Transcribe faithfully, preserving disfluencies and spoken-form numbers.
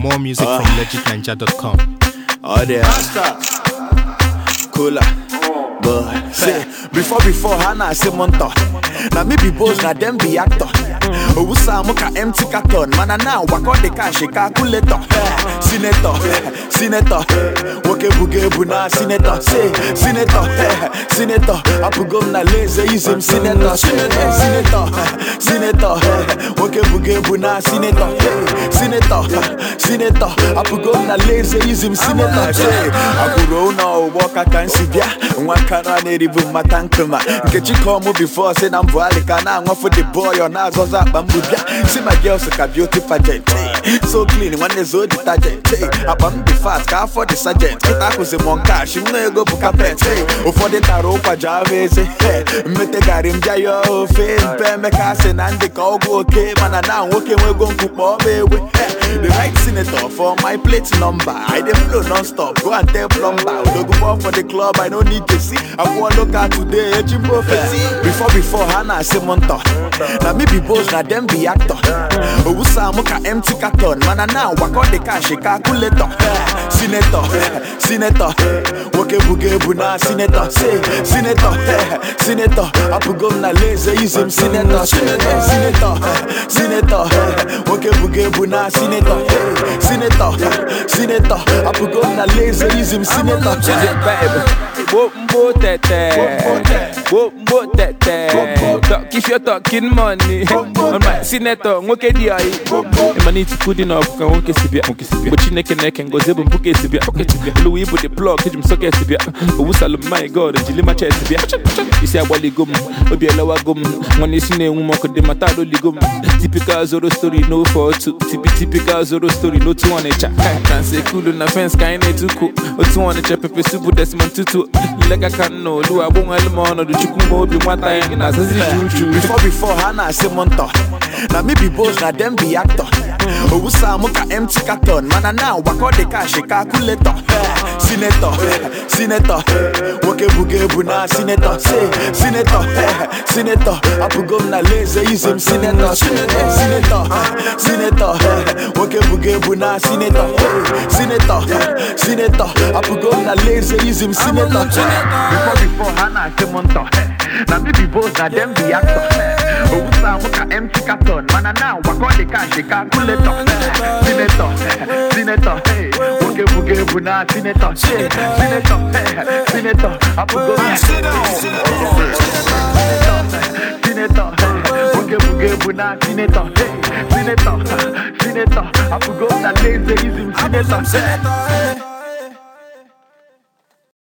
More music uh, from legit ninja dot com. Oh, there. Cooler. But say, before, before, Hannah say Monto. Now me be boss, now them be actor. Owusa muka empty carton. Man, now walk on the cash, calculator. Senator, senator. Woke buge buna, senator. Say, senator, senator. Apu go na lazy, use him, senator. Senator, senator. Woke buge buna, senator. Senator, senator. Apu go na lazy, use him, senator. Say, Apu no walk a can see ya. One cannot need even my tankma. Get you call me before, say I'm Valika. Now I'm for the boy on us. See my girls look a beautiful gent. So clean when there's all detergent. I bump the fast car for the sergeant. Get up with the monka, she may go for carpet. Oh, for the taro pajamas. Mete garim jayo, fame, pemekasin, and the cogo okay. Man, and now working, we're going to more baby. The right senator for my plate number. I dey flow non-stop. Go and tell plumber. Don't go for the club, I don't need to see. I want look at today, Jimbo Fetty. Before, before, Hannah say Monto. Now me be boss, now them be actor. Owusa muka empty carton. Man, now walk on the cash, calculator. Senator, senator. Woke buge buna, senator. Say, senator, senator. Apu go na lazy, use him, senator. Senator, senator. Woke buge buna, senator. Senator, senator. Apu go na lazy, use him, senator. Wombo tete, wombo tete. If you're talking money, on my senator, okay, the eye. And I need to put in up, can walk a sibia, but you neck and neck and go zebra book a sibia. Louis put the plug, hit him so get sibia. But we sell my god, and Jilima chest sibia. You say, Wally gum, or be a lower gum. When you see a woman could dematado ligum. Typical Zoro story, no for two. Typical Zoro story, no two on a chat. Can't say cool on the fence, kind of too cool. Or two on the chap, if super desmond tutu. Like I can't know, do I won't element or the chukumo be one time as a before, before, Hannah say Monto. Now me be boss, now them be actor. Owusa muka empty carton. Man, now walk on the cash, calculator. Senator, senator. Woke buge buna, senator. Say, senator, senator. Apu go na lazy, use him, senator. Senator, senator. Woke buge buna, senator. Senator, senator. Apu go na lazy, use him, senator. Before, before, Hannah say Monto. Now me be boss, now them be actor. Owusa muka empty carton. Man, now walk on the cash, calculator. Senator, senator. Woke buge buna, senator. Senator, senator. Apu go na senator. Woke buge buna, senator. Senator, senator. Apu go na lazy, use him, senator.